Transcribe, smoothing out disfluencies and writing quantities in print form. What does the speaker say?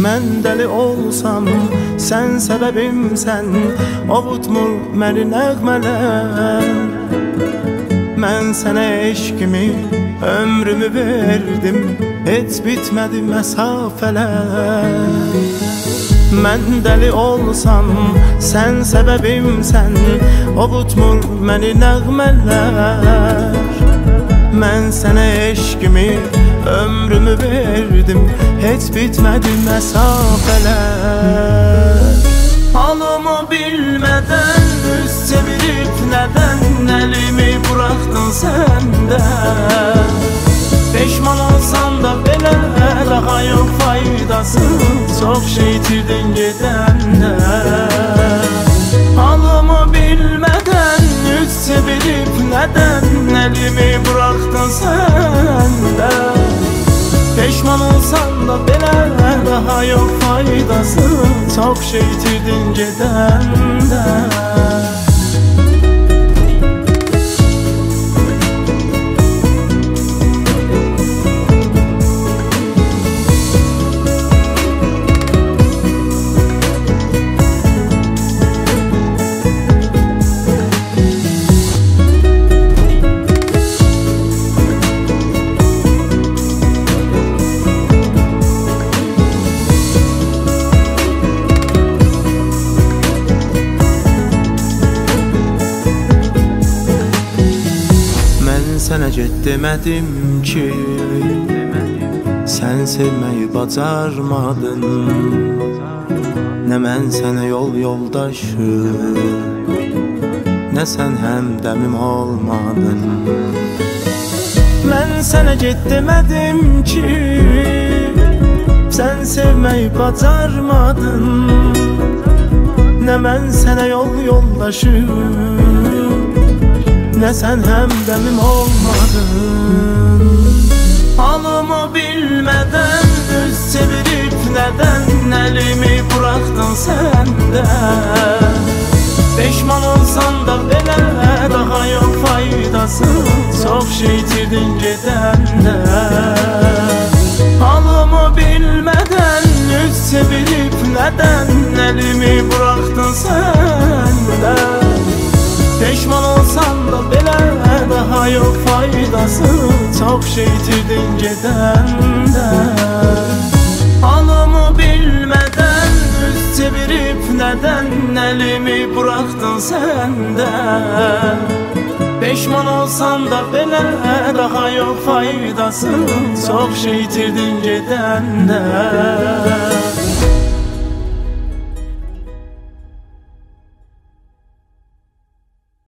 Mən dəli olsam, sən səbəbimsən, ovutmur məni nəğmələr. Mən sənə eşqimi, ömrümü verdim, heç bitmədi məsafələr. Mən dəli olsam, sən səbəbimsən, ovutmur məni nəğmələr. Mən sənə eşqimi, ömrümü verdim, heç bitmədi məsafələr. Halımı bilmədən üz çevirib nədən əlimi buraxdın səndə. Peşman olsan da belə daha yox faydası, çox şey itirdin gedəndə. Halımı bilmədən üz çevirib nədən əlimi buraxdın səndə. Peşman olsan da belə daha yox faydası, çox şey itirdin gedəndə. Sənə get demədim ki, sən sevməyi bacarmadın. Nə mən sənə yol yoldaşı, nə sən həmdəmim olmadın. Mən sənə get demədim ki, sən sevməyi bacarmadın. Nə mən sənə yol yoldaşı, nə sən həmdəmim olmadın. Halımı bilmədən üz çevirib nədən əlimi buraxdın səndə. Peşman olsan da belə daha yox faydası, çox şey itirdin gedəndə. Halımı bilmədən üz çevirib nədən əlimi buraxdın səndə. Peşman olsan da belə daha yox faydası, çox şey itirdin gedəndə. Halımı bilmədən üz çevirib nədən əlimi buraxdın səndə. Peşman olsan da belə daha yox faydası, çox şey itirdin gedəndə.